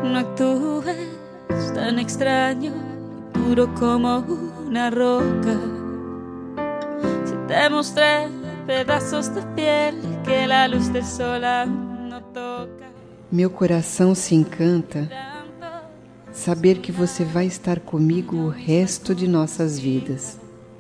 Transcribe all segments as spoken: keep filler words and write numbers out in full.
no actúes tan extraño y puro como una roca. Si te mostré pedaços de piel que la luz del sol aún no toca. Meu coração se encanta saber que você vai estar comigo o resto de nossas vidas.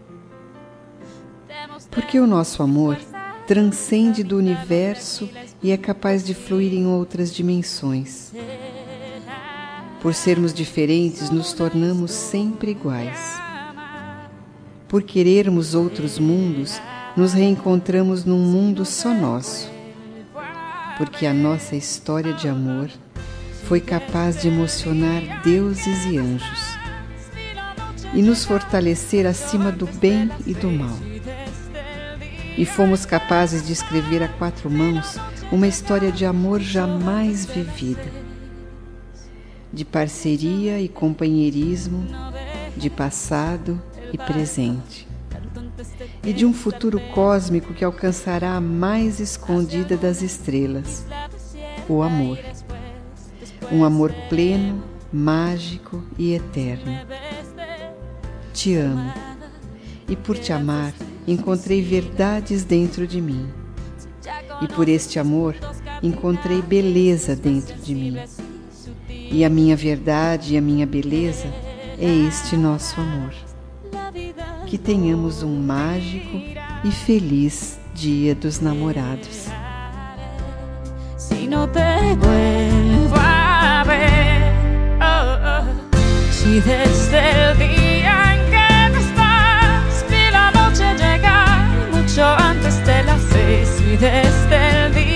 Porque o nosso amor transcende do universo e é capaz de fluir em outras dimensões. Por sermos diferentes, nos tornamos sempre iguais. Por querermos outros mundos, nos reencontramos num mundo só nosso. Porque a nossa história de amor foi capaz de emocionar deuses e anjos e nos fortalecer acima do bem e do mal. E fomos capazes de escrever a quatro mãos uma história de amor jamais vivida, de parceria e companheirismo, de passado e presente, e de um futuro cósmico que alcançará a mais escondida das estrelas, o amor. Um amor pleno, mágico e eterno. Te amo, e por te amar, encontrei verdades dentro de mim. E por este amor, encontrei beleza dentro de mim. E a minha verdade e a minha beleza é este nosso amor. Que tenhamos um mágico e feliz Dia dos Namorados. Si no te vuelvo a ver, oh, oh. Si desde el día en que no estás vi la noche llegar mucho antes de las seis, y desde el día